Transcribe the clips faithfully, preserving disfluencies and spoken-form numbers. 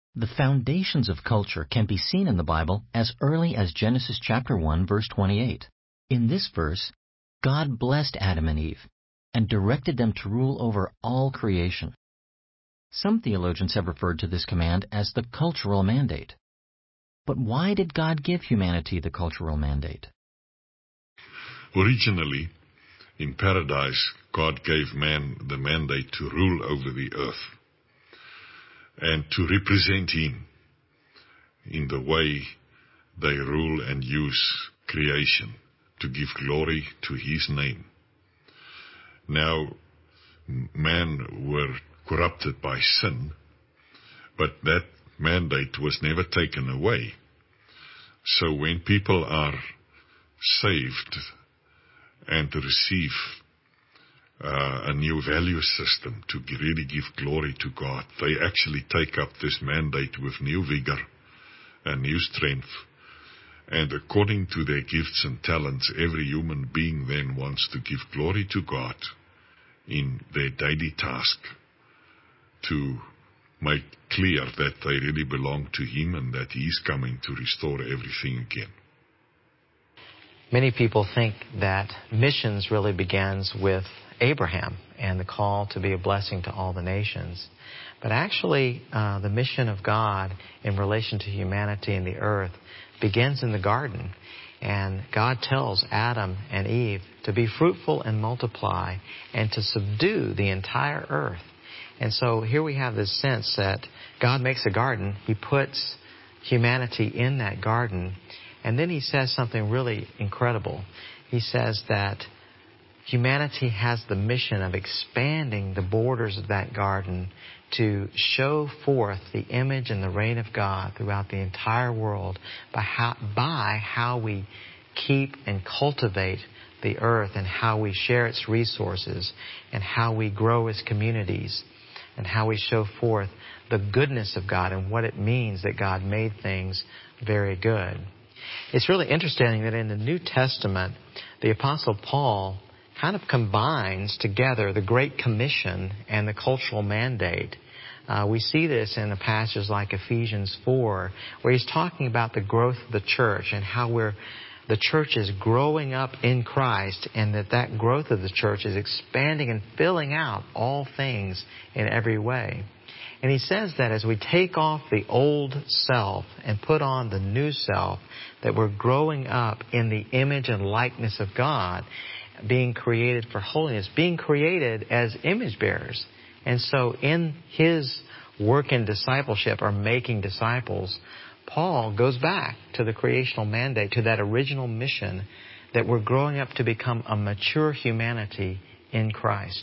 The foundations of culture can be seen in the Bible as early as Genesis chapter one, verse twenty-eight. In this verse, God blessed Adam and Eve and directed them to rule over all creation. Some theologians have referred to this command as the cultural mandate. But why did God give humanity the cultural mandate? Originally, in paradise, God gave man the mandate to rule over the earth and to represent Him in the way they rule and use creation to give glory to His name. Now, man were corrupted by sin, but that mandate was never taken away. So when people are saved and receive uh, a new value system to really give glory to God, they actually take up this mandate with new vigor and new strength. And according to their gifts and talents, every human being then wants to give glory to God in their daily task to make clear that they really belong to Him and that He's coming to restore everything again. Many people think that missions really begins with Abraham and the call to be a blessing to all the nations. But actually, uh, the mission of God in relation to humanity and the earth begins in the garden. And God tells Adam and Eve to be fruitful and multiply and to subdue the entire earth. And so here we have this sense that God makes a garden. He puts humanity in that garden. And then He says something really incredible. He says that humanity has the mission of expanding the borders of that garden to show forth the image and the reign of God throughout the entire world by how, by how we keep and cultivate the earth and how we share its resources and how we grow as communities and how we show forth the goodness of God and what it means that God made things very good. It's really interesting that in the New Testament, the Apostle Paul kind of combines together the Great Commission and the cultural mandate. Uh, we see this in a passage like Ephesians four, where he's talking about the growth of the church and how we're, the church is growing up in Christ, and that that growth of the church is expanding and filling out all things in every way. And he says that as we take off the old self and put on the new self, that we're growing up in the image and likeness of God, being created for holiness, being created as image bearers. And so in his work in discipleship or making disciples, Paul goes back to the creational mandate, to that original mission that we're growing up to become a mature humanity in Christ.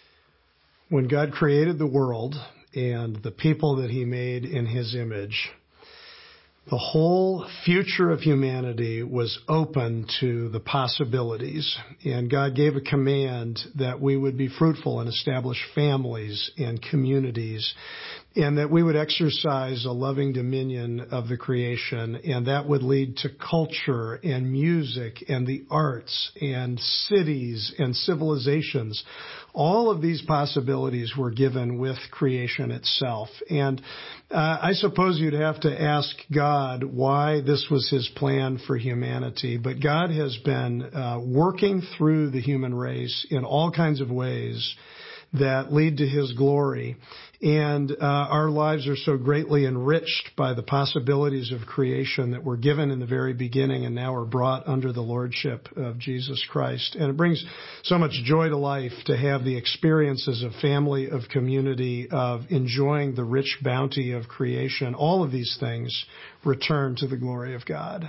When God created the world and the people that He made in His image, the whole future of humanity was open to the possibilities. And God gave a command that we would be fruitful and establish families and communities, and that we would exercise a loving dominion of the creation, and that would lead to culture and music and the arts and cities and civilizations. All of these possibilities were given with creation itself. And uh, I suppose you'd have to ask God why this was His plan for humanity. But God has been uh, working through the human race in all kinds of ways that lead to His glory. And uh, our lives are so greatly enriched by the possibilities of creation that were given in the very beginning and now are brought under the lordship of Jesus Christ. And it brings so much joy to life to have the experiences of family, of community, of enjoying the rich bounty of creation. All of these things return to the glory of God.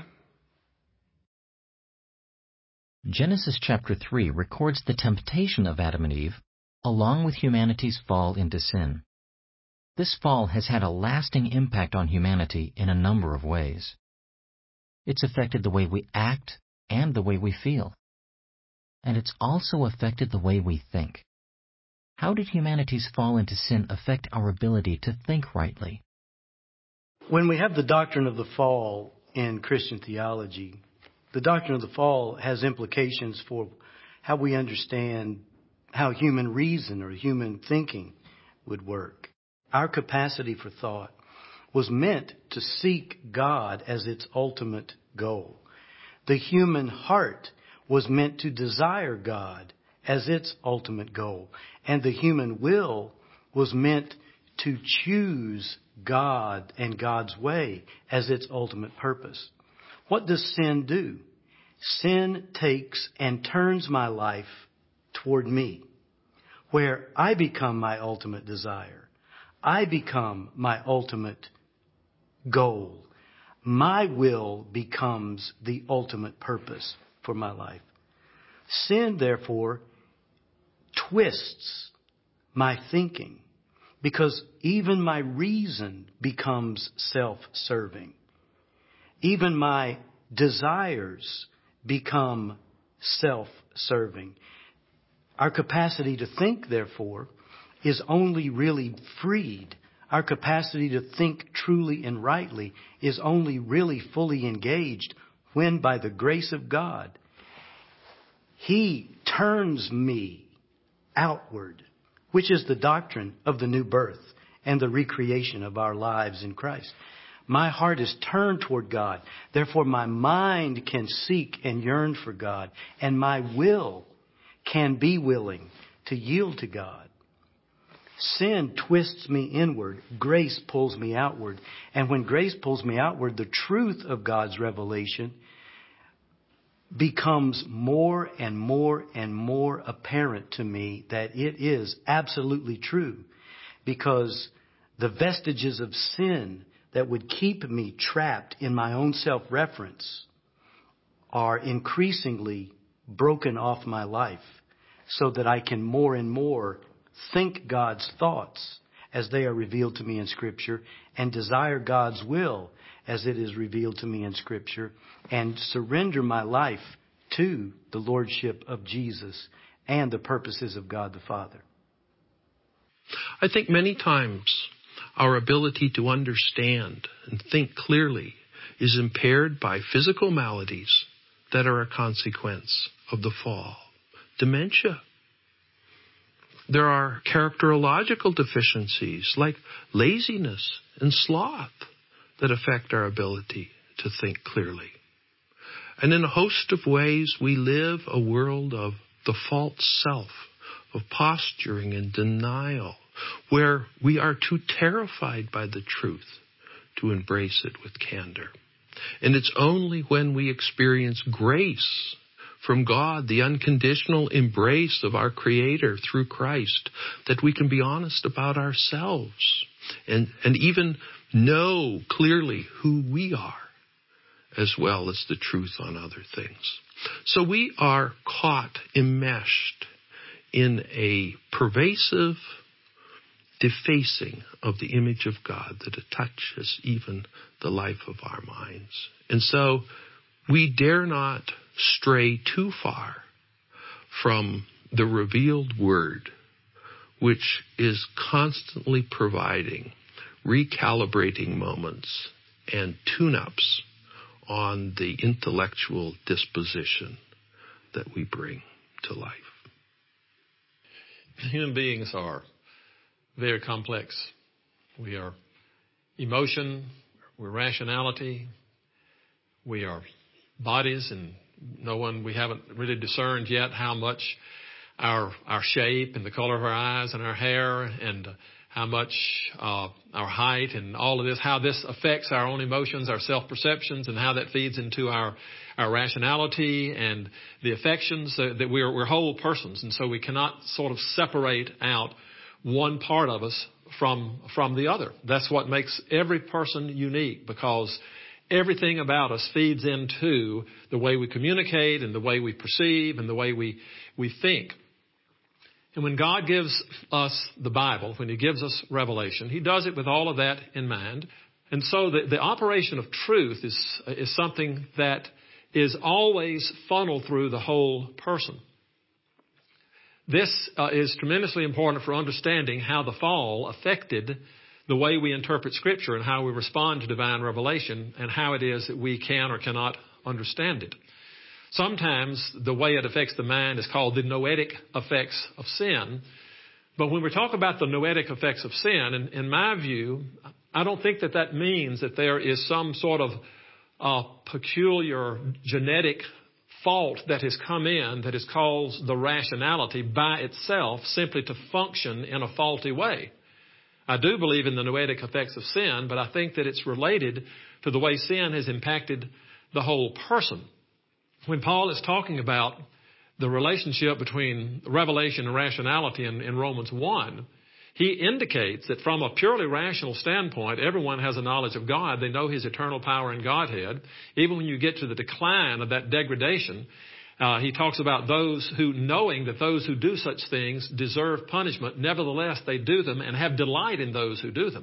Genesis chapter three records the temptation of Adam and Eve, along with humanity's fall into sin. This fall has had a lasting impact on humanity in a number of ways. It's affected the way we act and the way we feel. And it's also affected the way we think. How did humanity's fall into sin affect our ability to think rightly? When we have the doctrine of the fall in Christian theology, the doctrine of the fall has implications for how we understand how human reason or human thinking would work. Our capacity for thought was meant to seek God as its ultimate goal. The human heart was meant to desire God as its ultimate goal. And the human will was meant to choose God and God's way as its ultimate purpose. What does sin do? Sin takes and turns my life toward me, where I become my ultimate desire. I become my ultimate goal. My will becomes the ultimate purpose for my life. Sin, therefore, twists my thinking, because even my reason becomes self-serving. Even my desires become self-serving. Our capacity to think, therefore, is only really freed. Our capacity to think truly and rightly is only really fully engaged when, by the grace of God, He turns me outward, which is the doctrine of the new birth and the recreation of our lives in Christ. My heart is turned toward God. Therefore, my mind can seek and yearn for God, and my will can be willing to yield to God. Sin twists me inward. Grace pulls me outward. And when grace pulls me outward, the truth of God's revelation becomes more and more and more apparent to me that it is absolutely true, because the vestiges of sin that would keep me trapped in my own self-reference are increasingly broken off my life, so that I can more and more think God's thoughts as they are revealed to me in Scripture, and desire God's will as it is revealed to me in Scripture, and surrender my life to the Lordship of Jesus and the purposes of God the Father. I think many times our ability to understand and think clearly is impaired by physical maladies that are a consequence of the fall. Dementia. There are characterological deficiencies like laziness and sloth that affect our ability to think clearly. And in a host of ways, we live a world of the false self, of posturing and denial, where we are too terrified by the truth to embrace it with candor. And it's only when we experience grace from God, the unconditional embrace of our Creator through Christ, that we can be honest about ourselves and, and even know clearly who we are, as well as the truth on other things. So we are caught, enmeshed in a pervasive defacing of the image of God that touches even the life of our minds. And so we dare not stray too far from the revealed word, which is constantly providing recalibrating moments and tune-ups on the intellectual disposition that we bring to life. Human beings are very complex. We are emotion, we're rationality, we are bodies, and no one, we haven't really discerned yet how much our our shape and the color of our eyes and our hair and how much uh, our height and all of this, how this affects our own emotions, our self-perceptions, and how that feeds into our, our rationality and the affections, uh, that we're, we're whole persons. And so we cannot sort of separate out one part of us from, from the other. That's what makes every person unique, because everything about us feeds into the way we communicate and the way we perceive and the way we, we think. And when God gives us the Bible, when He gives us revelation, He does it with all of that in mind. And so the, the operation of truth is, is something that is always funneled through the whole person. This uh, is tremendously important for understanding how the fall affected the way we interpret Scripture and how we respond to divine revelation, and how it is that we can or cannot understand it. Sometimes the way it affects the mind is called the noetic effects of sin. But when we talk about the noetic effects of sin, in, in my view, I don't think that that means that there is some sort of uh, peculiar genetic fault that has come in that has caused the rationality by itself simply to function in a faulty way. I do believe in the noetic effects of sin, but I think that it's related to the way sin has impacted the whole person. When Paul is talking about the relationship between revelation and rationality in, in Romans one, he indicates that from a purely rational standpoint, everyone has a knowledge of God. They know His eternal power and Godhead. Even when you get to the decline of that degradation, uh, he talks about those who, knowing that those who do such things deserve punishment, nevertheless they do them and have delight in those who do them.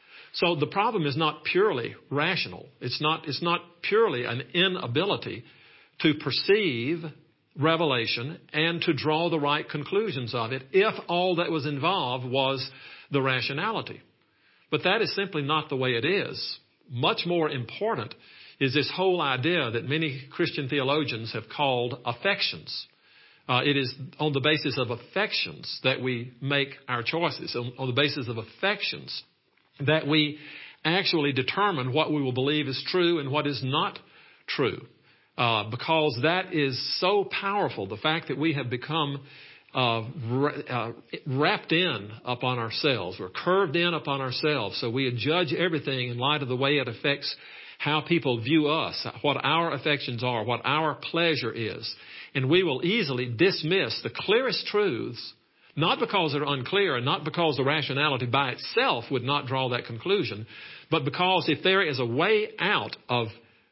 So the problem is not purely rational. It's not, it's not purely an inability to perceive revelation and to draw the right conclusions of it if all that was involved was the rationality. But that is simply not the way it is. Much more important is this whole idea that many Christian theologians have called affections. Uh, it is on the basis of affections that we make our choices, on, on the basis of affections that we actually determine what we will believe is true and what is not true. Uh, because that is so powerful, the fact that we have become uh, ra- uh, wrapped in upon ourselves. We're curved in upon ourselves. So we judge everything in light of the way it affects how people view us, what our affections are, what our pleasure is. And we will easily dismiss the clearest truths, not because they're unclear and not because the rationality by itself would not draw that conclusion, but because if there is a way out of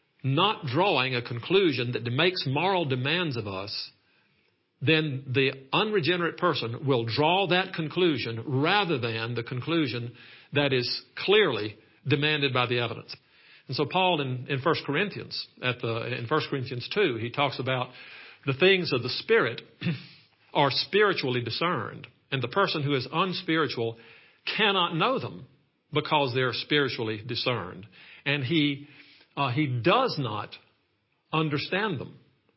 not drawing a conclusion that makes moral demands of us, then the unregenerate person will draw that conclusion rather than the conclusion that is clearly demanded by the evidence. And so Paul in, in First Corinthians, at the, in First Corinthians two, he talks about the things of the Spirit are spiritually discerned. And the person who is unspiritual cannot know them because they're spiritually discerned. And he Uh, he does not understand them.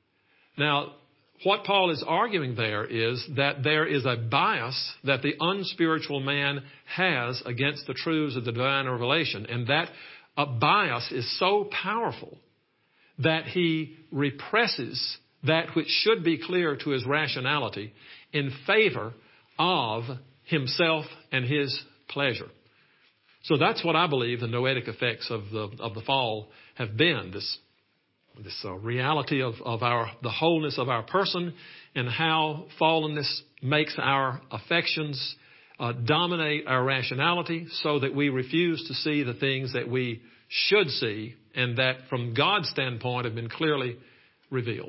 Now, what Paul is arguing there is that there is a bias that the unspiritual man has against the truths of the divine revelation. And that a bias is so powerful that he represses that which should be clear to his rationality in favor of himself and his pleasure. So that's what I believe the noetic effects of the of the fall have been. This this uh, reality of, of our the wholeness of our person and how fallenness makes our affections uh, dominate our rationality so that we refuse to see the things that we should see and that from God's standpoint have been clearly revealed.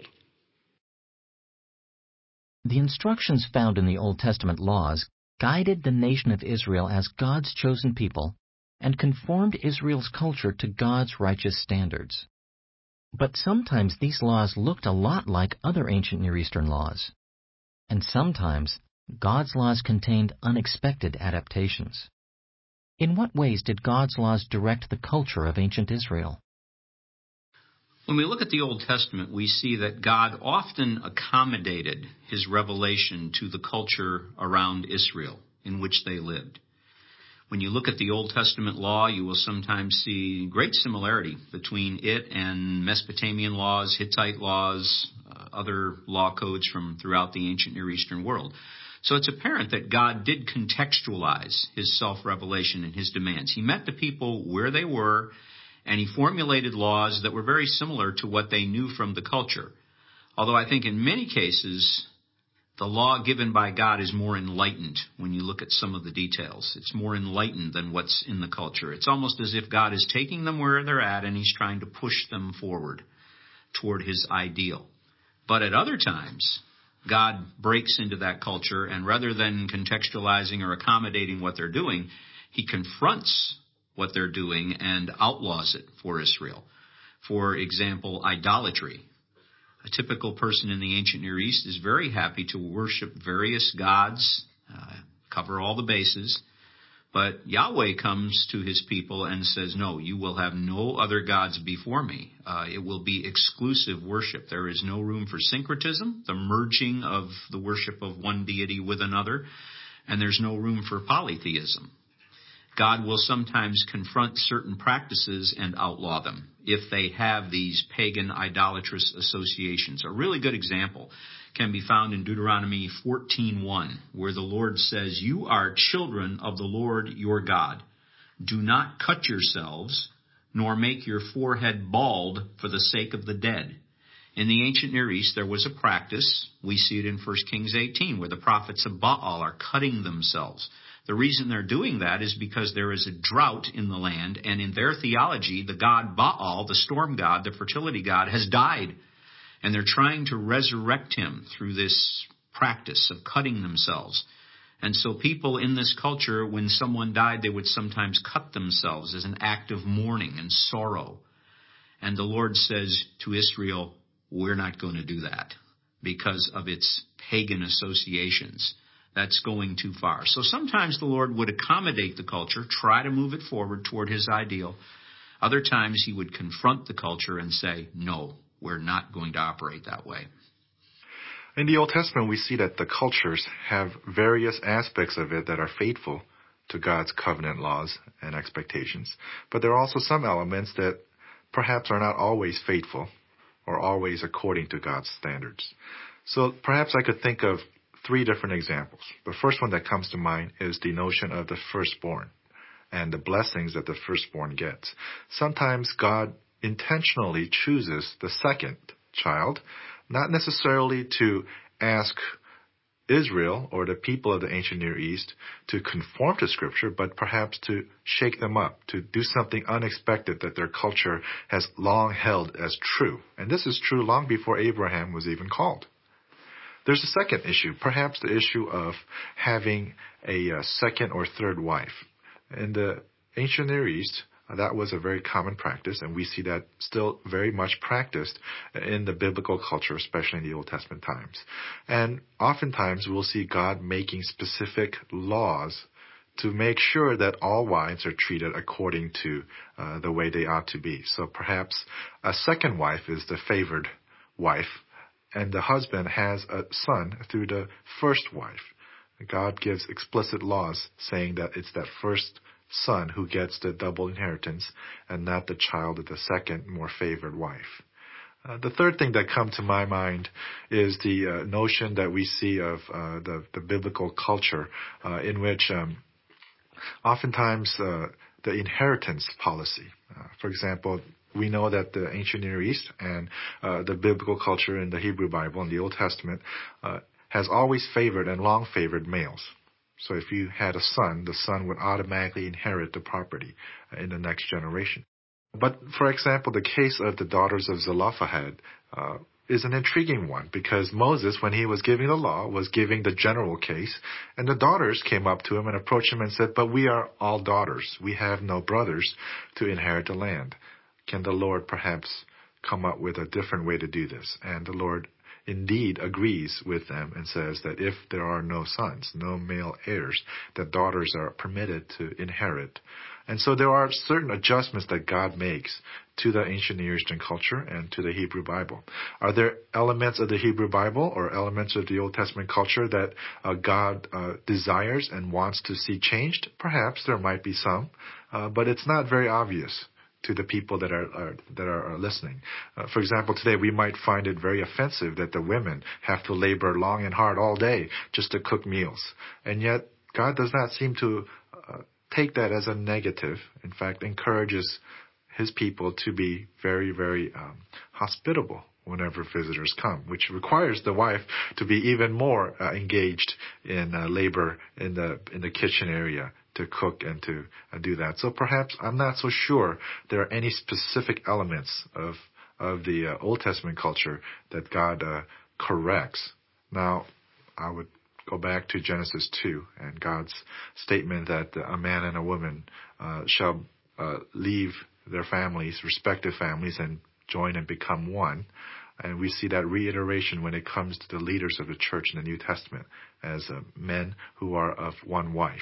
The instructions found in the Old Testament laws guided the nation of Israel as God's chosen people and conformed Israel's culture to God's righteous standards. But sometimes these laws looked a lot like other ancient Near Eastern laws. And sometimes God's laws contained unexpected adaptations. In what ways did God's laws direct the culture of ancient Israel? When we look at the Old Testament, we see that God often accommodated His revelation to the culture around Israel in which they lived. When you look at the Old Testament law, you will sometimes see great similarity between it and Mesopotamian laws, Hittite laws, uh, other law codes from throughout the ancient Near Eastern world. So it's apparent that God did contextualize His self-revelation and His demands. He met the people where they were, and He formulated laws that were very similar to what they knew from the culture. Although I think in many cases, the law given by God is more enlightened when you look at some of the details. It's more enlightened than what's in the culture. It's almost as if God is taking them where they're at and He's trying to push them forward toward His ideal. But at other times, God breaks into that culture, and rather than contextualizing or accommodating what they're doing, He confronts what they're doing and outlaws it for Israel. For example, idolatry. A typical person in the ancient Near East is very happy to worship various gods, uh, cover all the bases. But Yahweh comes to His people and says, no, you will have no other gods before me. Uh, it will be exclusive worship. There is no room for syncretism, the merging of the worship of one deity with another. And there's no room for polytheism. God will sometimes confront certain practices and outlaw them if they have these pagan idolatrous associations. A really good example can be found in Deuteronomy fourteen one, where the Lord says, "You are children of the Lord your God. Do not cut yourselves, nor make your forehead bald for the sake of the dead." In the ancient Near East, there was a practice. We see it in First Kings eighteen, where the prophets of Baal are cutting themselves. The reason they're doing that is because there is a drought in the land, and in their theology, the god Baal, the storm god, the fertility god, has died. And they're trying to resurrect him through this practice of cutting themselves. And so people in this culture, when someone died, they would sometimes cut themselves as an act of mourning and sorrow. And the Lord says to Israel, we're not going to do that because of its pagan associations. That's going too far. So sometimes the Lord would accommodate the culture, try to move it forward toward his ideal. Other times he would confront the culture and say, no, we're not going to operate that way. In the Old Testament, we see that the cultures have various aspects of it that are faithful to God's covenant laws and expectations. But there are also some elements that perhaps are not always faithful or always according to God's standards. So perhaps I could think of three different examples. The first one that comes to mind is the notion of the firstborn and the blessings that the firstborn gets. Sometimes God intentionally chooses the second child, not necessarily to ask Israel or the people of the ancient Near East to conform to Scripture, but perhaps to shake them up, to do something unexpected that their culture has long held as true. And this is true long before Abraham was even called. There's a second issue, perhaps the issue of having a uh, second or third wife. In the ancient Near East, uh, that was a very common practice, and we see that still very much practiced in the biblical culture, especially in the Old Testament times. And oftentimes we'll see God making specific laws to make sure that all wives are treated according to uh, the way they ought to be. So perhaps a second wife is the favored wife, and the husband has a son through the first wife. God gives explicit laws saying that it's that first son who gets the double inheritance and not the child of the second, more favored wife. Uh, the third thing that comes to my mind is the uh, notion that we see of uh, the, the biblical culture uh, in which um, oftentimes uh, the inheritance policy, uh, for example, we know that the ancient Near East and uh, the biblical culture in the Hebrew Bible and the Old Testament uh, has always favored and long favored males. So if you had a son, the son would automatically inherit the property in the next generation. But, for example, the case of the daughters of Zelophehad uh, is an intriguing one because Moses, when he was giving the law, was giving the general case, and the daughters came up to him and approached him and said, but we are all daughters. We have no brothers to inherit the land. Can the Lord perhaps come up with a different way to do this? And the Lord indeed agrees with them and says that if there are no sons, no male heirs, that daughters are permitted to inherit. And so there are certain adjustments that God makes to the ancient Near Eastern culture and to the Hebrew Bible. Are there elements of the Hebrew Bible or elements of the Old Testament culture that uh, God uh, desires and wants to see changed? Perhaps there might be some, uh, but it's not very obvious to the people that are, are that are, are listening. Uh, for example, today we might find it very offensive that the women have to labor long and hard all day just to cook meals. And yet God does not seem to uh, take that as a negative. In fact, encourages his people to be very, very um, hospitable whenever visitors come, which requires the wife to be even more uh, engaged in uh, labor in the in the kitchen area to cook and to uh, do that. So perhaps I'm not so sure there are any specific elements of of the uh, Old Testament culture that God uh, corrects. Now, I would go back to Genesis two and God's statement that a man and a woman uh, shall uh, leave their families, respective families, and join and become one. And we see that reiteration when it comes to the leaders of the church in the New Testament as uh, men who are of one wife.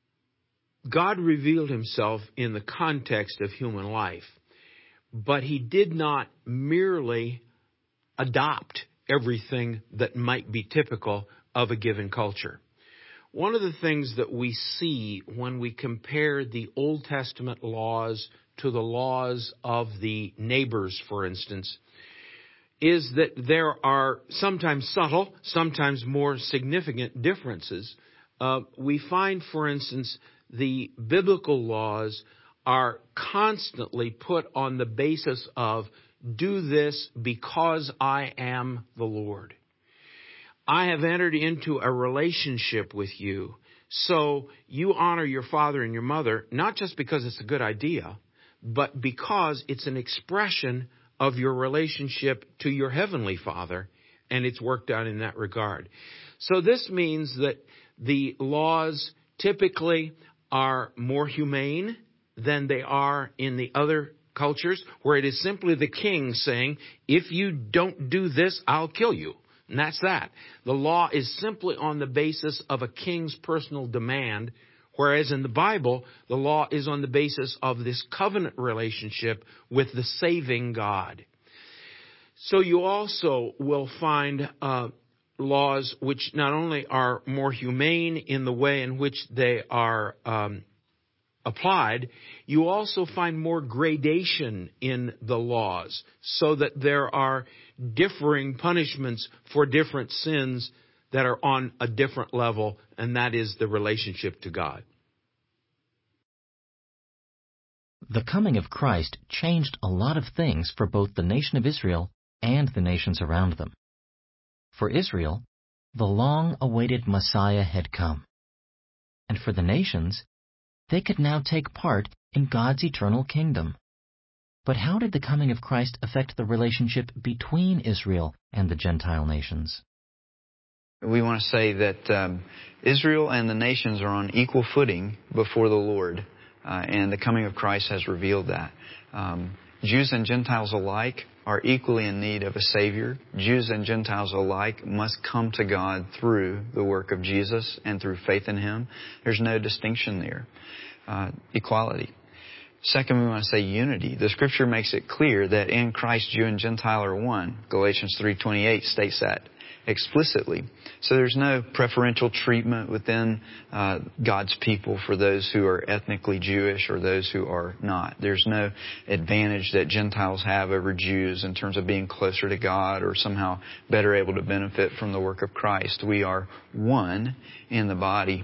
God revealed himself in the context of human life, but he did not merely adopt everything that might be typical of a given culture. one of the things that we see when we compare the Old Testament laws to the laws of the neighbors, for instance, is that there are sometimes subtle, sometimes more significant differences. Uh, we find, for instance, the biblical laws are constantly put on the basis of, do this because I am the Lord. I have entered into a relationship with you, so you honor your father and your mother, not just because it's a good idea, but because it's an expression of your relationship to your heavenly Father, and it's worked out in that regard. So this means that the laws typically are more humane than they are in the other cultures, where it is simply the king saying, if you don't do this, I'll kill you. And that's that. The law is simply on the basis of a king's personal demand, whereas in the Bible, the law is on the basis of this covenant relationship with the saving God. So you also will find uh, laws which not only are more humane in the way in which they are um, applied, you also find more gradation in the laws, so that there are differing punishments for different sins that are on a different level, and that is the relationship to God. The coming of Christ changed a lot of things for both the nation of Israel and the nations around them. For Israel, the long-awaited Messiah had come. And for the nations, they could now take part in God's eternal kingdom. But how did the coming of Christ affect the relationship between Israel and the Gentile nations? We want to say that um, Israel and the nations are on equal footing before the Lord, uh, and the coming of Christ has revealed that. Um, Jews and Gentiles alike are equally in need of a Savior. Jews and Gentiles alike must come to God through the work of Jesus and through faith in Him. There's no distinction there. Uh, equality. Second, we want to say unity. The Scripture makes it clear that in Christ, Jew and Gentile are one. Galatians three twenty-eight states that explicitly. So there's no preferential treatment within uh, God's people for those who are ethnically Jewish or those who are not. There's no advantage that Gentiles have over Jews in terms of being closer to God or somehow better able to benefit from the work of Christ. We are one in the body.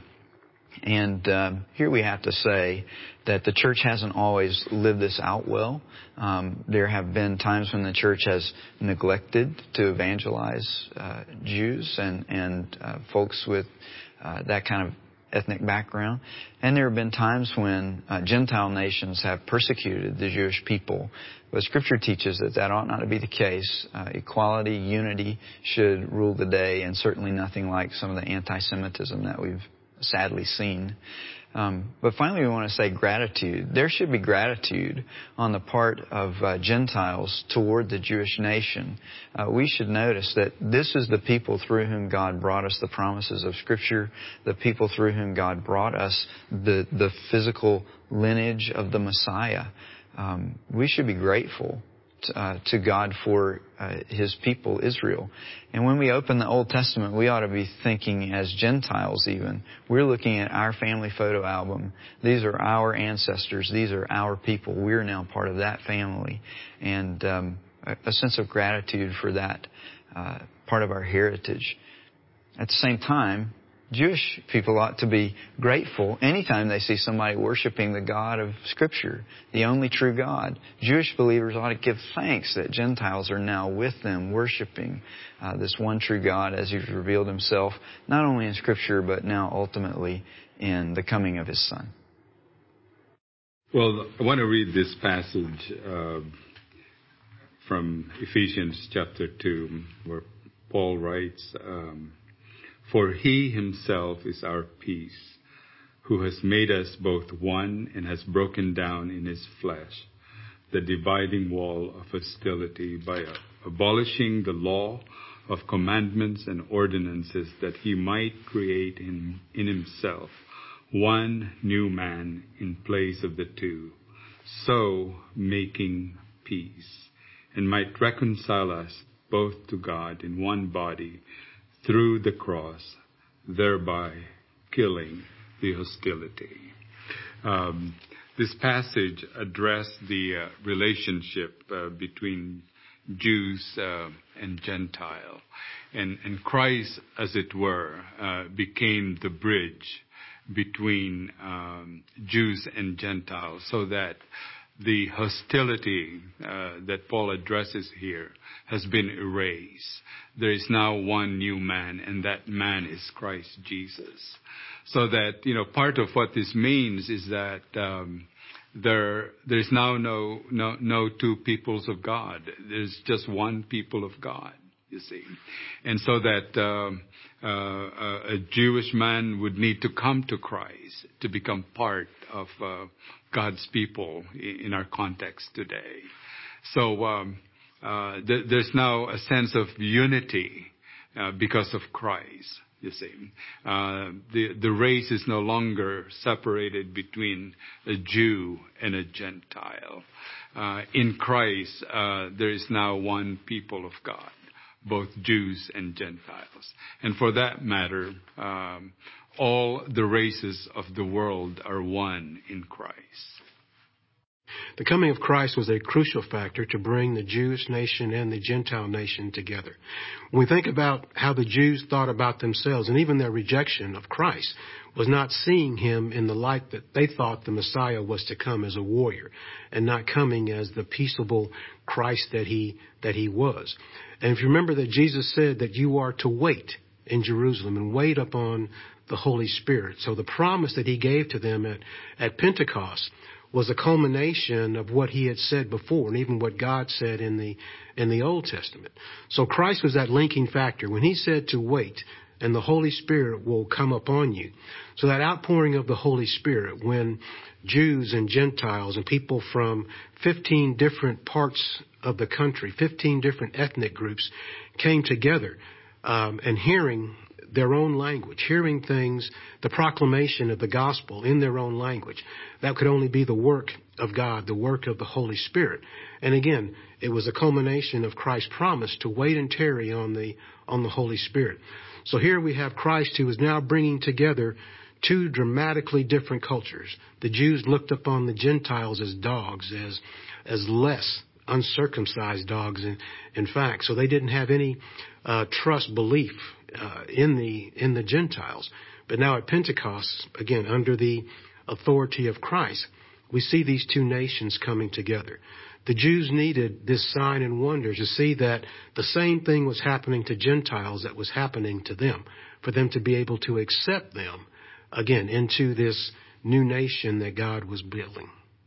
And um, here we have to say that the church hasn't always lived this out well. Um, there have been times when the church has neglected to evangelize uh, Jews and, and uh, folks with uh, that kind of ethnic background. And there have been times when uh, Gentile nations have persecuted the Jewish people. But Scripture teaches that that ought not to be the case. Uh, equality, unity should rule the day, and certainly nothing like some of the anti-Semitism that we've sadly seen. Um, but finally, we want to say gratitude. There should be gratitude on the part of uh, Gentiles toward the Jewish nation. Uh, we should notice that this is the people through whom God brought us the promises of Scripture, the people through whom God brought us the, the physical lineage of the Messiah. Um, we should be grateful Uh, to God for uh, His people, Israel. And when we open the Old Testament, we ought to be thinking as Gentiles even. We're looking at our family photo album. These are our ancestors. These are our people. We're now part of that family. And um, a, a sense of gratitude for that uh, part of our heritage. At the same time, Jewish people ought to be grateful anytime they see somebody worshiping the God of Scripture, the only true God. Jewish believers ought to give thanks that Gentiles are now with them worshiping uh, this one true God as He's revealed Himself, not only in Scripture, but now ultimately in the coming of His Son. Well, I want to read this passage uh, from Ephesians chapter two, where Paul writes, um, For He Himself is our peace, who has made us both one and has broken down in His flesh the dividing wall of hostility by abolishing the law of commandments and ordinances, that He might create in, in Himself one new man in place of the two, so making peace, and might reconcile us both to God in one body through the cross, thereby killing the hostility. Um, this passage addressed the uh, relationship uh, between Jews uh, and Gentile. And, and Christ, as it were, uh, became the bridge between um, Jews and Gentiles, so that the hostility uh, that Paul addresses here has been erased. There is now one new man, and that man is Christ Jesus. So that, you know, part of what this means is that um, there there's now no, no no two peoples of God. There's just one people of God, you see. And so that um, uh, a Jewish man would need to come to Christ to become part of uh, God's people in our context today. So um, uh, th- there's now a sense of unity uh, because of Christ. You see, uh, the the race is no longer separated between a Jew and a Gentile. Uh, in Christ, uh, there is now one people of God, both Jews and Gentiles. And for that matter, um, all the races of the world are one in Christ. The coming of Christ was a crucial factor to bring the Jewish nation and the Gentile nation together. When we think about how the Jews thought about themselves, and even their rejection of Christ was not seeing him in the light that they thought the Messiah was to come as a warrior, and not coming as the peaceable Christ that he that he was. And if you remember that Jesus said that you are to wait in Jerusalem and wait upon the Holy Spirit. So the promise that he gave to them at, at Pentecost was a culmination of what he had said before, and even what God said in the in the Old Testament. So Christ was that linking factor. When he said to wait, and the Holy Spirit will come upon you. So that outpouring of the Holy Spirit, when Jews and Gentiles and people from fifteen different parts of the country, fifteen different ethnic groups came together um, and hearing their own language, hearing things, the proclamation of the gospel in their own language. That could only be the work of God, the work of the Holy Spirit. And again, it was a culmination of Christ's promise to wait and tarry on the on the Holy Spirit. So here we have Christ, who is now bringing together two dramatically different cultures. The Jews looked upon the Gentiles as dogs, as as less uncircumcised dogs, in, in fact. So they didn't have any uh, trust, belief uh, in the in the Gentiles. But now at Pentecost, again, under the authority of Christ, we see these two nations coming together. The Jews needed this sign and wonder to see that the same thing was happening to Gentiles that was happening to them, for them to be able to accept them, again, into this new nation that God was building.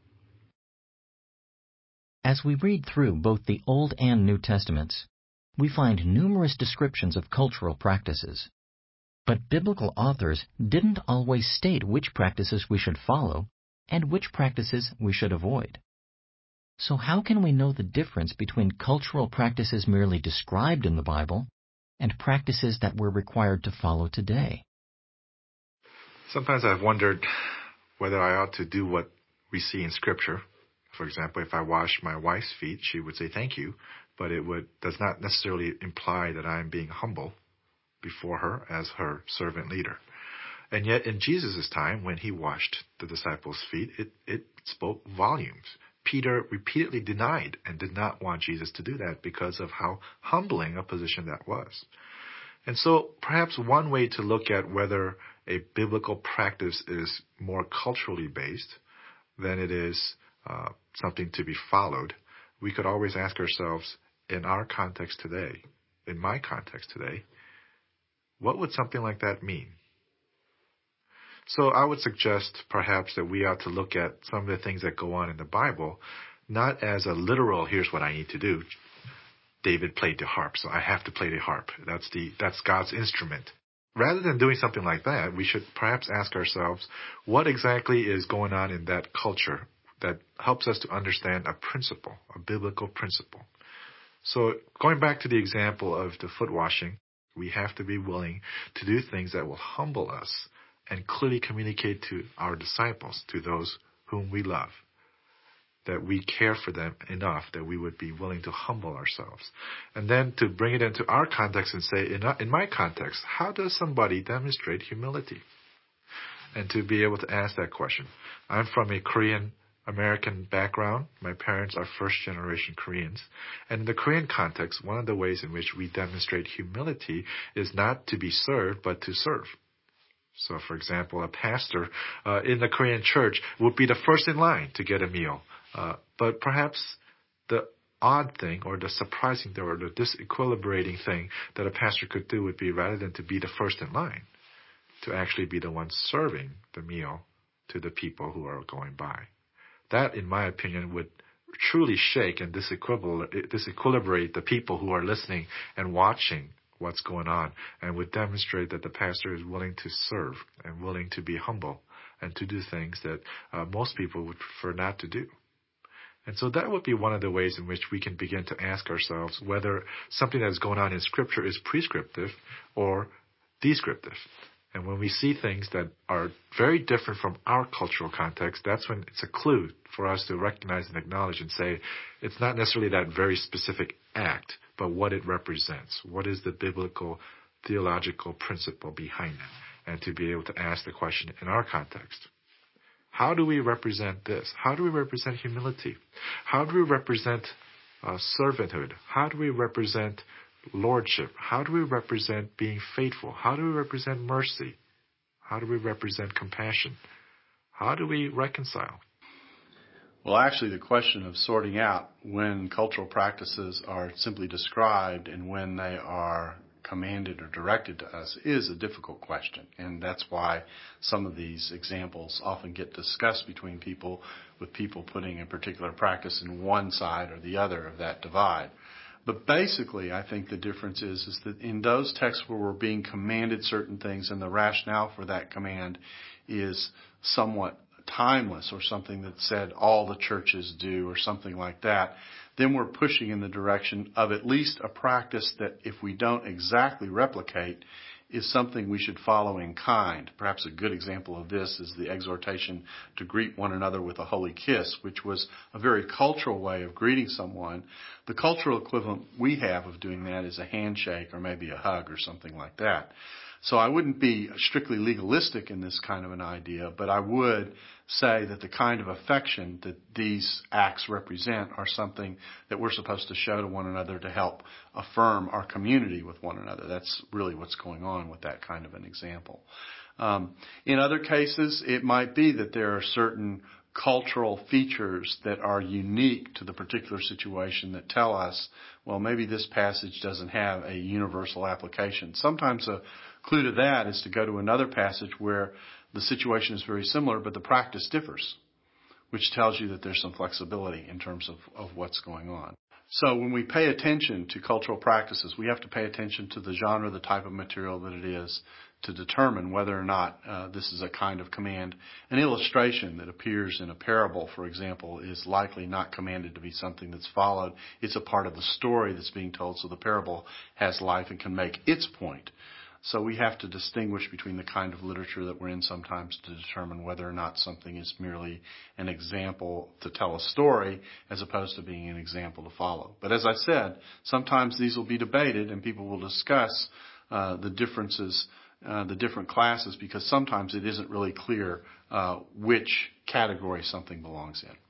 As we read through both the Old and New Testaments, we find numerous descriptions of cultural practices. But biblical authors didn't always state which practices we should follow and which practices we should avoid. So how can we know the difference between cultural practices merely described in the Bible and practices that we're required to follow today? Sometimes I've wondered whether I ought to do what we see in Scripture. For example, if I wash my wife's feet, she would say thank you, but it would does not necessarily imply that I am being humble before her as her servant leader. And yet in Jesus' time, when he washed the disciples' feet, it, it spoke volumes. Peter repeatedly denied and did not want Jesus to do that because of how humbling a position that was. And so perhaps one way to look at whether a biblical practice is more culturally based than it is uh, something to be followed, we could always ask ourselves, in our context today, in my context today, what would something like that mean? So I would suggest perhaps that we ought to look at some of the things that go on in the Bible, not as a literal, here's what I need to do. David played the harp, so I have to play the harp. That's the that's God's instrument. Rather than doing something like that, we should perhaps ask ourselves, what exactly is going on in that culture that helps us to understand a principle, a biblical principle? So going back to the example of the foot washing, we have to be willing to do things that will humble us and clearly communicate to our disciples, to those whom we love, that we care for them enough that we would be willing to humble ourselves. And then to bring it into our context and say, in, in my context, how does somebody demonstrate humility? and to be able to ask that question. I'm from a Korean American background. My parents are first generation Koreans. And in the Korean context, one of the ways in which we demonstrate humility is not to be served, but to serve. So, for example, a pastor uh, in the Korean church would be the first in line to get a meal. Uh, but perhaps the odd thing or the surprising thing or the disequilibrating thing that a pastor could do would be, rather than to be the first in line, to actually be the one serving the meal to the people who are going by. That, in my opinion, would truly shake and disequilibrate the people who are listening and watching what's going on, and would demonstrate that the pastor is willing to serve and willing to be humble and to do things that uh, most people would prefer not to do. And so that would be one of the ways in which we can begin to ask ourselves whether something that's going on in Scripture is prescriptive or descriptive. And when we see things that are very different from our cultural context, that's when it's a clue for us to recognize and acknowledge and say, it's not necessarily that very specific act, but what it represents. What is the biblical, theological principle behind it? And to be able to ask the question in our context. How do we represent this? How do we represent humility? How do we represent uh, servanthood? How do we represent lordship? How do we represent being faithful? How do we represent mercy? How do we represent compassion? How do we reconcile? Well, actually, the question of sorting out when cultural practices are simply described and when they are commanded or directed to us is a difficult question. And that's why some of these examples often get discussed between people, with people putting a particular practice in one side or the other of that divide. But basically, I think the difference is, is that in those texts where we're being commanded certain things and the rationale for that command is somewhat timeless or something that said all the churches do or something like that, then we're pushing in the direction of at least a practice that, if we don't exactly replicate, is something we should follow in kind. Perhaps a good example of this is the exhortation to greet one another with a holy kiss, which was a very cultural way of greeting someone. The cultural equivalent we have of doing that is a handshake or maybe a hug or something like that. So I wouldn't be strictly legalistic in this kind of an idea, but I would say that the kind of affection that these acts represent are something that we're supposed to show to one another to help affirm our community with one another. That's really what's going on with that kind of an example. Um, in other cases, it might be that there are certain cultural features that are unique to the particular situation that tell us, well, maybe this passage doesn't have a universal application. Sometimes a clue to that is to go to another passage where the situation is very similar, but the practice differs, which tells you that there's some flexibility in terms of, of what's going on. So when we pay attention to cultural practices, we have to pay attention to the genre, the type of material that it is, to determine whether or not uh, this is a kind of command. An illustration that appears in a parable, for example, is likely not commanded to be something that's followed. It's a part of the story that's being told, so the parable has life and can make its point. So we have to distinguish between the kind of literature that we're in sometimes to determine whether or not something is merely an example to tell a story as opposed to being an example to follow. But as I said, sometimes these will be debated and people will discuss uh, the differences, uh, the different classes, because sometimes it isn't really clear uh, which category something belongs in.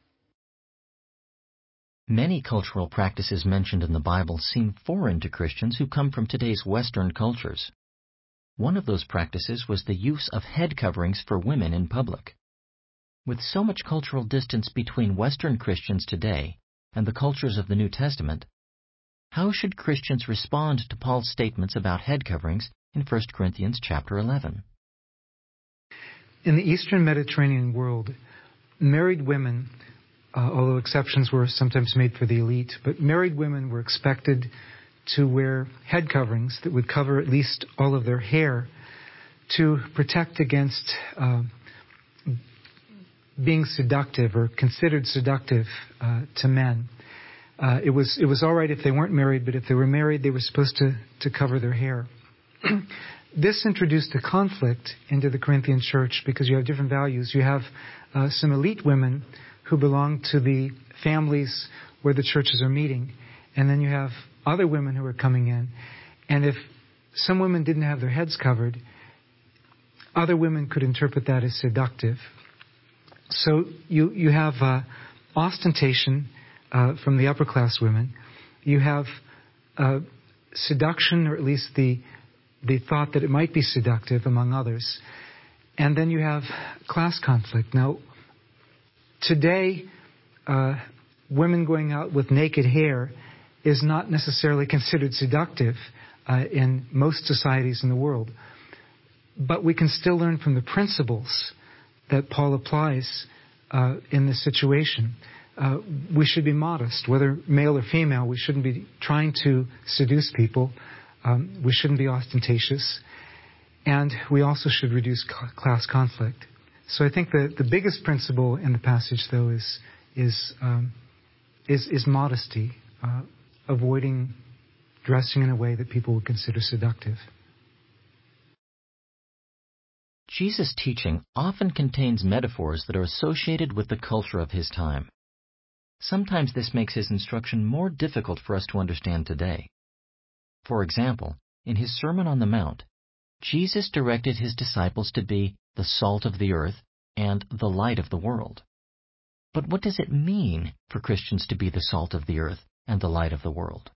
Many cultural practices mentioned in the Bible seem foreign to Christians who come from today's Western cultures. One of those practices was the use of head coverings for women in public. With so much cultural distance between Western Christians today and the cultures of the New Testament, how should Christians respond to Paul's statements about head coverings in First Corinthians chapter eleven? In the Eastern Mediterranean world, married women, uh, although exceptions were sometimes made for the elite, but married women were expected to wear head coverings that would cover at least all of their hair to protect against uh, being seductive or considered seductive uh, to men. Uh, it was it was all right if they weren't married, but if they were married, they were supposed to, to cover their hair. This introduced a conflict into the Corinthian church because you have different values. You have uh, some elite women who belong to the families where the churches are meeting, and then you have other women who are coming in. And if some women didn't have their heads covered, Other women could interpret that as seductive. So you, you have uh, ostentation uh, from the upper class women. You have uh, seduction, or at least the the thought that it might be seductive, among others. And then you have class conflict. Now, today, uh, women going out with naked hair is not necessarily considered seductive uh, in most societies in the world. But we can still learn from the principles that Paul applies uh, in this situation. Uh, we should be modest, whether male or female. We shouldn't be trying to seduce people. Um, we shouldn't be ostentatious. And we also should reduce class conflict. So I think the, the biggest principle in the passage, though, is is um, is, is modesty, uh, avoiding dressing in a way that people would consider seductive. Jesus' teaching often contains metaphors that are associated with the culture of his time. Sometimes this makes his instruction more difficult for us to understand today. For example, in his Sermon on the Mount, Jesus directed his disciples to be the salt of the earth and the light of the world. But what does it mean for Christians to be the salt of the earth and the light of the world?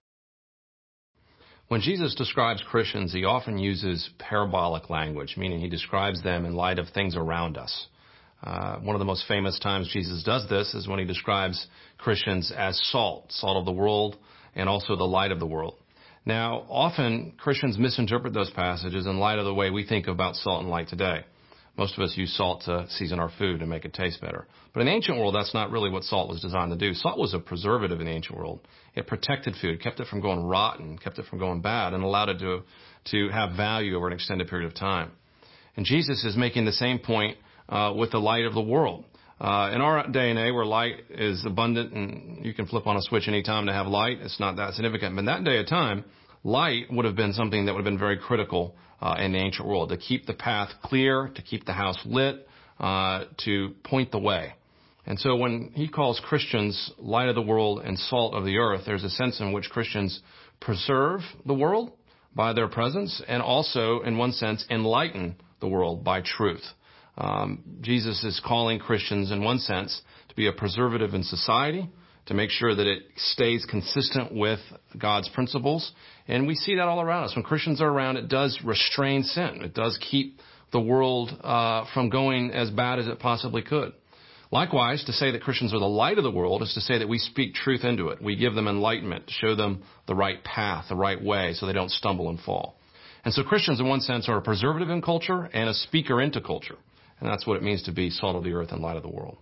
When Jesus describes Christians, he often uses parabolic language, meaning he describes them in light of things around us. Uh, one of the most famous times Jesus does this is when he describes Christians as salt, salt of the world, and also the light of the world. Now, often Christians misinterpret those passages in light of the way we think about salt and light today. Most of us use salt to season our food and make it taste better. But in the ancient world, that's not really what salt was designed to do. Salt was a preservative in the ancient world. It protected food, kept it from going rotten, kept it from going bad, and allowed it to, to have value over an extended period of time. And Jesus is making the same point uh, with the light of the world. Uh, in our day and age where light is abundant and you can flip on a switch any time to have light, it's not that significant. But in that day of time, light would have been something that would have been very critical uh, in the ancient world, to keep the path clear, to keep the house lit, uh, to point the way. And so when he calls Christians light of the world and salt of the earth, there's a sense in which Christians preserve the world by their presence and also, in one sense, enlighten the world by truth. Um, Jesus is calling Christians, in one sense, to be a preservative in society, to make sure that it stays consistent with God's principles. And we see that all around us. When Christians are around, it does restrain sin. It does keep the world uh, from going as bad as it possibly could. Likewise, to say that Christians are the light of the world is to say that we speak truth into it. We give them enlightenment, to show them the right path, the right way, so they don't stumble and fall. And so Christians, in one sense, are a preservative in culture and a speaker into culture. And that's what it means to be salt of the earth and light of the world.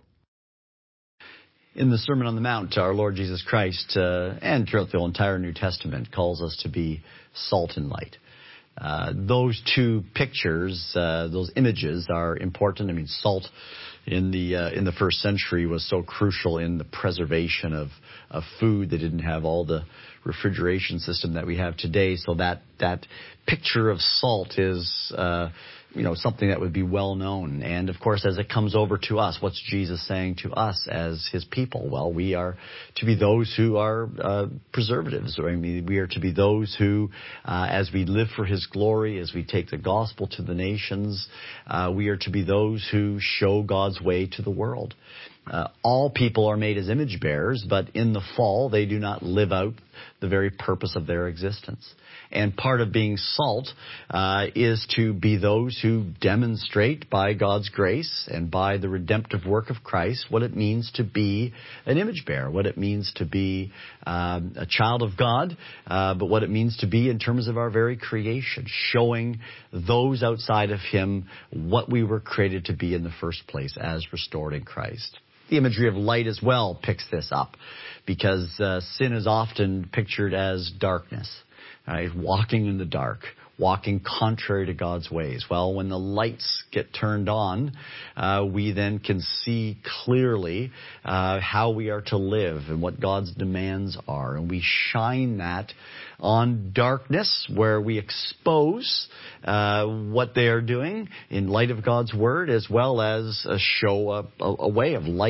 In the Sermon on the Mount, our Lord Jesus Christ, uh, and throughout the entire New Testament, calls us to be salt and light. Uh, those two pictures, uh, those images are important. I mean, salt in the uh, in the first century was so crucial in the preservation of, of food. They didn't have all the refrigeration system that we have today. So that that picture of salt is uh, you know something that would be well known. And of course, as it comes over to us, what's Jesus saying to us as his people? Well, we are to be those who are uh, preservatives. I mean, we are to be those who, uh, as we live for his glory, as we take the gospel to the nations, uh, we are to be those who show God's way to the world. Uh, all people are made as image bearers, but in the fall, they do not live out the very purpose of their existence. And part of being salt uh, is to be those who demonstrate by God's grace and by the redemptive work of Christ what it means to be an image bearer, what it means to be um, a child of God, uh, but what it means to be in terms of our very creation, showing those outside of him what we were created to be in the first place as restored in Christ. The imagery of light as well picks this up because uh, sin is often pictured as darkness. Right? Walking in the dark, walking contrary to God's ways. Well, when the lights get turned on, uh, we then can see clearly uh, how we are to live and what God's demands are. And we shine that on darkness where we expose uh, what they are doing in light of God's word, as well as uh, show a, a, a way of light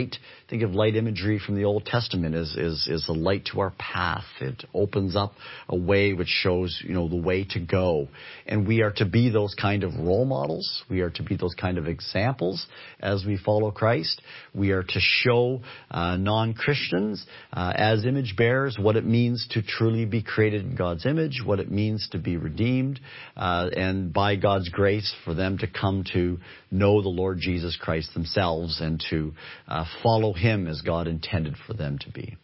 think of light imagery from the Old Testament as is, is a light to our path. It opens up a way which shows, you know, the way to go. And we are to be those kind of role models. We are to be those kind of examples as we follow Christ. We are to show uh, non-Christians uh, as image bearers what it means to truly be created in God's image, what it means to be redeemed, uh, and by God's grace for them to come to know the Lord Jesus Christ themselves and to uh, follow Him as God intended for them to be.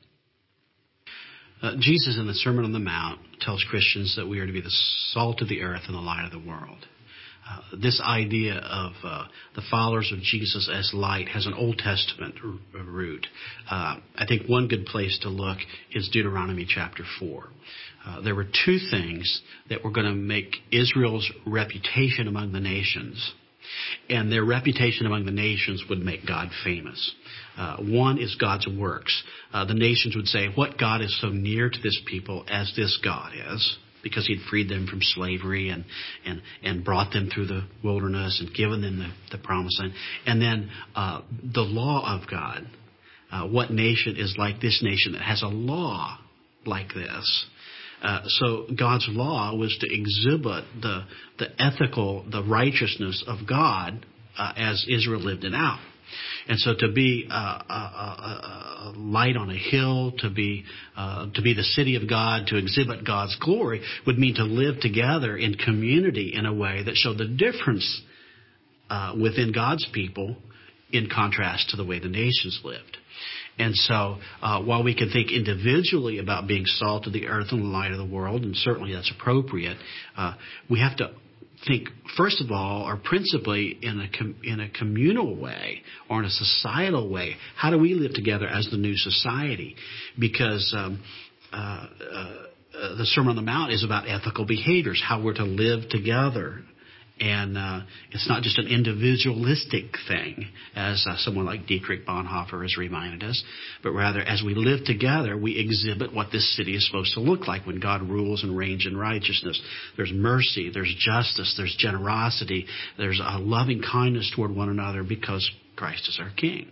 Uh, Jesus in the Sermon on the Mount tells Christians that we are to be the salt of the earth and the light of the world. Uh, this idea of uh, the followers of Jesus as light has an Old Testament r- root. Uh, I think one good place to look is Deuteronomy chapter four. Uh, there were two things that were going to make Israel's reputation among the nations, and their reputation among the nations would make God famous. Uh, one is God's works. Uh, the nations would say, what God is so near to this people as this God is? Because He'd freed them from slavery and, and, and brought them through the wilderness and given them the, the promised land. And then uh, the law of God. Uh, what nation is like this nation that has a law like this? Uh, so God's law was to exhibit the the ethical, the righteousness of God uh, as Israel lived it out. And so to be uh, a, a, a light on a hill, to be uh, to be the city of God, to exhibit God's glory, would mean to live together in community in a way that showed the difference uh, within God's people in contrast to the way the nations lived. And so uh, while we can think individually about being salt of the earth and the light of the world, and certainly that's appropriate, uh, we have to think, first of all, or principally in a com- in a communal way or in a societal way. How do we live together as the new society? Because um, uh, uh, the Sermon on the Mount is about ethical behaviors, how we're to live together. And uh, it's not just an individualistic thing, as uh, someone like Dietrich Bonhoeffer has reminded us, but rather as we live together, we exhibit what this city is supposed to look like when God rules and reigns in righteousness. There's mercy, there's justice, there's generosity, there's a loving kindness toward one another because Christ is our King.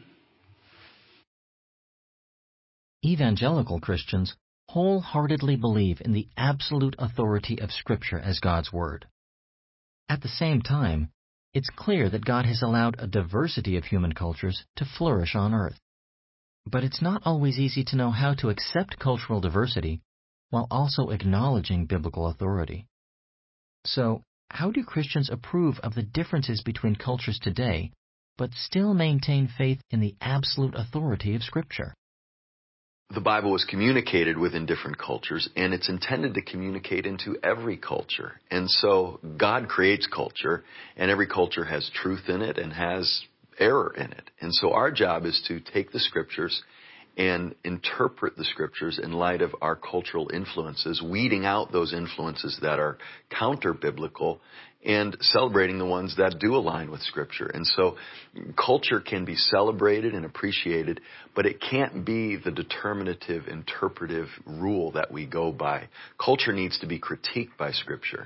Evangelical Christians wholeheartedly believe in the absolute authority of Scripture as God's Word. At the same time, it's clear that God has allowed a diversity of human cultures to flourish on earth. But it's not always easy to know how to accept cultural diversity while also acknowledging biblical authority. So, how do Christians approve of the differences between cultures today, but still maintain faith in the absolute authority of Scripture? The Bible was communicated within different cultures, and it's intended to communicate into every culture. And so God creates culture, and every culture has truth in it and has error in it. And so our job is to take the Scriptures and interpret the Scriptures in light of our cultural influences, weeding out those influences that are counter-biblical and celebrating the ones that do align with Scripture. And so culture can be celebrated and appreciated, but it can't be the determinative, interpretive rule that we go by. Culture needs to be critiqued by Scripture.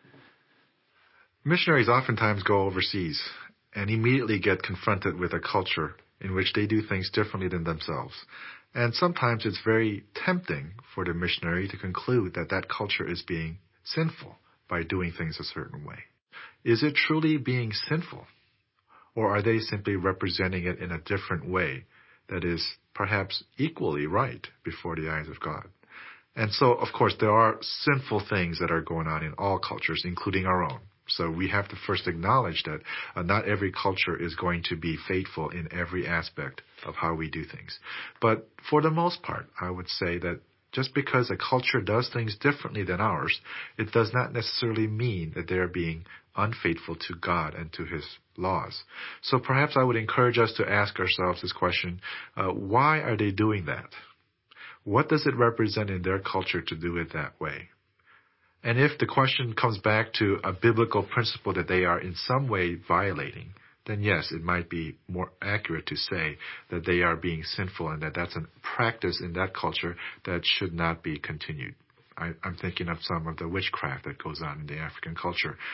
Missionaries oftentimes go overseas and immediately get confronted with a culture in which they do things differently than themselves. And sometimes it's very tempting for the missionary to conclude that that culture is being sinful by doing things a certain way. Is it truly being sinful? Or are they simply representing it in a different way that is perhaps equally right before the eyes of God? And so, of course, there are sinful things that are going on in all cultures, including our own. So we have to first acknowledge that uh, not every culture is going to be faithful in every aspect of how we do things. But for the most part, I would say that just because a culture does things differently than ours, it does not necessarily mean that they are being unfaithful to God and to His laws. So perhaps I would encourage us to ask ourselves this question, uh, why are they doing that? What does it represent in their culture to do it that way? And if the question comes back to a biblical principle that they are in some way violating, then yes, it might be more accurate to say that they are being sinful and that that's a practice in that culture that should not be continued. I, I'm thinking of some of the witchcraft that goes on in the African culture.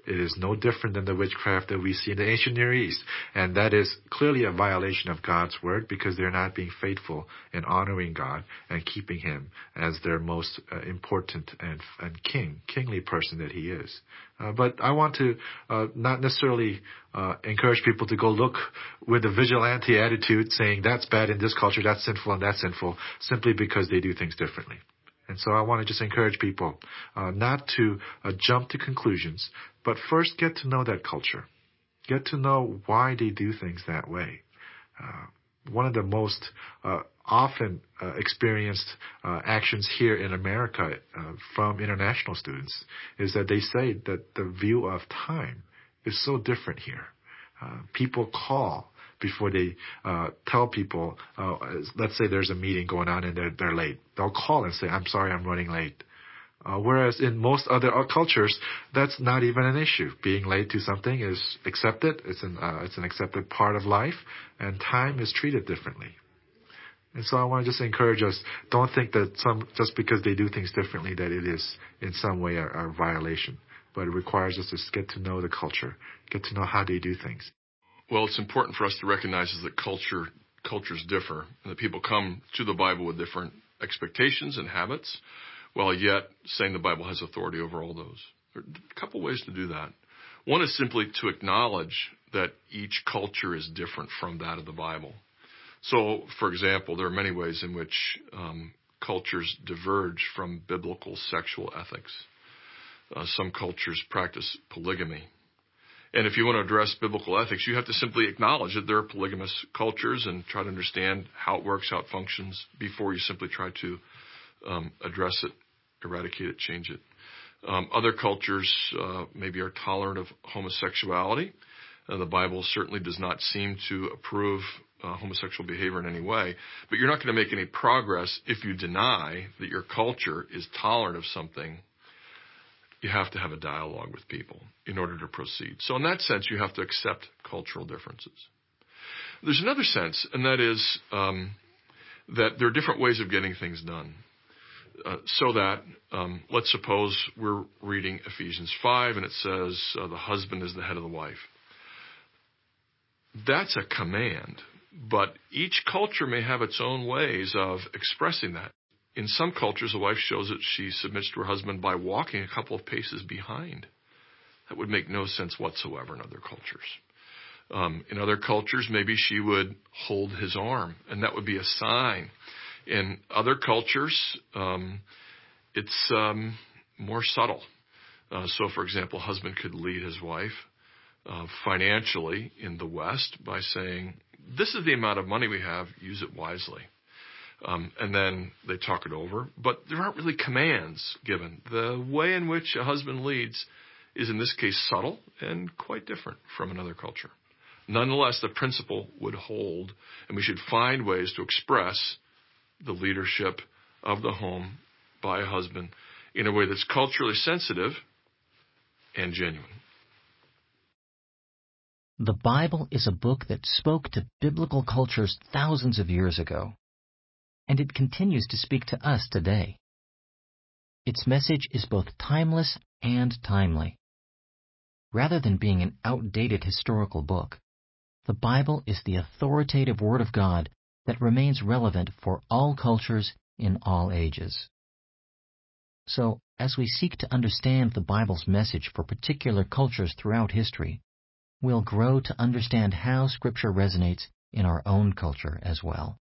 It is no different than the witchcraft that we see in the ancient Near East. And that is clearly a violation of God's word because they're not being faithful in honoring God and keeping him as their most uh, important and, and king, kingly person that he is. Uh, but I want to uh, not necessarily uh, encourage people to go look with a vigilante attitude saying that's bad in this culture, that's sinful and that's sinful, simply because they do things differently. And so I want to just encourage people uh, not to uh, jump to conclusions, but first get to know that culture. Get to know why they do things that way. Uh, one of the most uh, often uh, experienced uh, actions here in America uh, from international students is that they say that the view of time is so different here. Uh, people call before they uh, tell people, uh, let's say there's a meeting going on and they're, they're late. They'll call and say, I'm sorry, I'm running late. Uh, whereas in most other cultures, that's not even an issue. Being late to something is accepted. It's an, uh, it's an accepted part of life, and time is treated differently. And so I want to just encourage us, don't think that some just because they do things differently that it is in some way a, a violation. But it requires us to get to know the culture, get to know how they do things. Well, it's important for us to recognize is that culture cultures differ, and that people come to the Bible with different expectations and habits, while yet saying the Bible has authority over all those. There are a couple ways to do that. One is simply to acknowledge that each culture is different from that of the Bible. So, for example, there are many ways in which um, cultures diverge from biblical sexual ethics. Uh, some cultures practice polygamy. And if you want to address biblical ethics, you have to simply acknowledge that there are polygamous cultures and try to understand how it works, how it functions, before you simply try to um, address it, eradicate it, change it. Um, other cultures uh, maybe are tolerant of homosexuality. Uh, the Bible certainly does not seem to approve uh, homosexual behavior in any way. But you're not going to make any progress if you deny that your culture is tolerant of something. You have to have a dialogue with people in order to proceed. So in that sense, you have to accept cultural differences. There's another sense, and that is um, that there are different ways of getting things done. Uh, so that, um, let's suppose we're reading Ephesians five, and it says uh, the husband is the head of the wife. That's a command, but each culture may have its own ways of expressing that. In some cultures, a wife shows that she submits to her husband by walking a couple of paces behind. That would make no sense whatsoever in other cultures. Um, in other cultures, maybe she would hold his arm, and that would be a sign. In other cultures, um, it's um, more subtle. Uh, so, for example, a husband could lead his wife uh, financially in the West by saying, this is the amount of money we have, use it wisely. Um, and then they talk it over. But there aren't really commands given. The way in which a husband leads is, in this case, subtle and quite different from another culture. Nonetheless, the principle would hold, and we should find ways to express the leadership of the home by a husband in a way that's culturally sensitive and genuine. The Bible is a book that spoke to biblical cultures thousands of years ago, and it continues to speak to us today. Its message is both timeless and timely. Rather than being an outdated historical book, the Bible is the authoritative Word of God that remains relevant for all cultures in all ages. So, as we seek to understand the Bible's message for particular cultures throughout history, we'll grow to understand how Scripture resonates in our own culture as well.